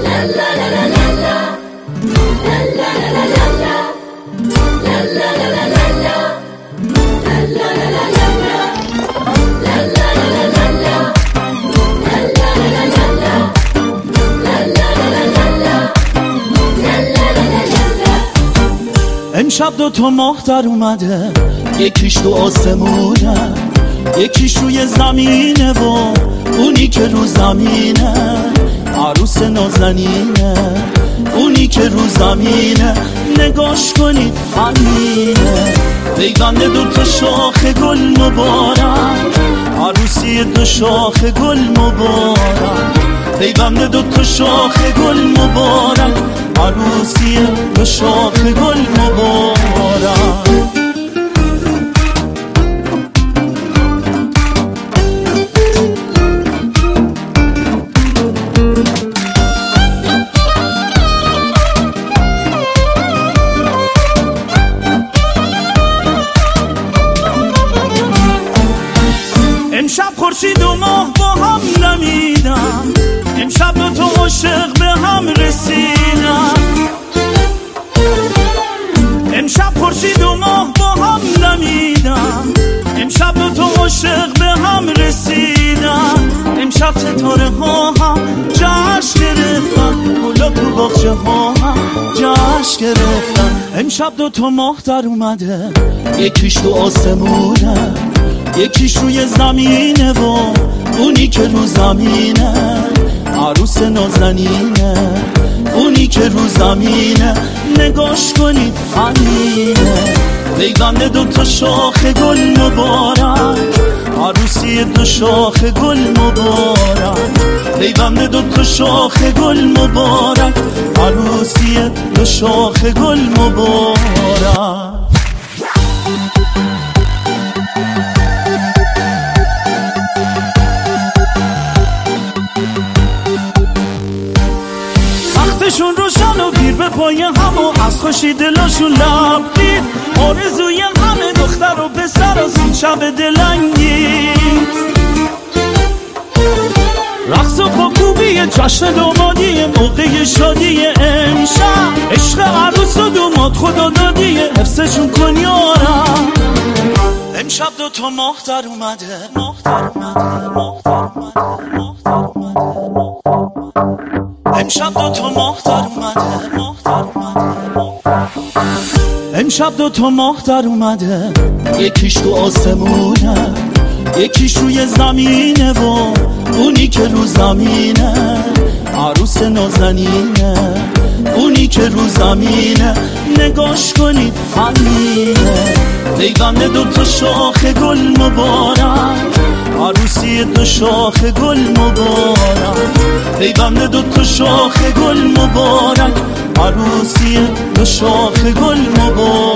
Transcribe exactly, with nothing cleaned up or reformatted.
امشب دو تا ماه در اومده، یکیش تو آسمونه یکیش روی زمینه و اونی که رو زمینه عروس نازنینه، اونی که رو زمینه نگاش کنید همینه. پیوند دو تا شاخ گل مبارک، عروسی دو شاخ گل مبارک. پیوند دو تا شاخ گل مبارک، عروسی دو شاخ گل مبارک. امشب خورشید و ماه با هم نمیدم، امشب دو تا عاشق به هم رسیدم. امشب خورشید و ماه با هم نمیدم، امشب دو تا عاشق به هم رسیدم. امشب ستاره ها هم جشن گرفتن، گلا تو باغچه ها هم جشن گرفتن. امشب دو تا ماه در اومده، یکیش تو آسمونه یکیش روی زمینه و اونی که رو زمینه عروس نازنینه، اونی که رو زمینه نگاش کنید همینه. پیوند دو تا شاخ گل مبارک، عروسی دو شاخ گل مبارک. پیوند دو تا شاخ گل مبارک، عروسی دو شاخ گل مبارک. وقتشون روشن و گیر به پای هم و از خوشی دلاشون لبید، آرزوی همه دختر و پسر از این شب دلنگیز. رقص و پاکوبی جشن دامادی موقع شادی امشب، عشق عروس و دوماد خدا دادی حفظشون کن یارم. امشب دو تا ماه در اومده، ماه در اومده، ماه در اومده، ماه در اومده. امشب دو تا ماه در اومده، ماه در اومده، ماه در اومده. امشب دو تا ماه در اومده، یکیش تو آسمونه یکیش روی زمینه و اونی که رو زمینه عروس نازنینه، اونی که رو زمینه نگاش کنید همینه. پیوند دو تا شاخ گل مبارک، عروسی دو شاخ گل مبارک. پیوند دو تا شاخ گل مبارک، عروسی دو شاخ گل مبارک.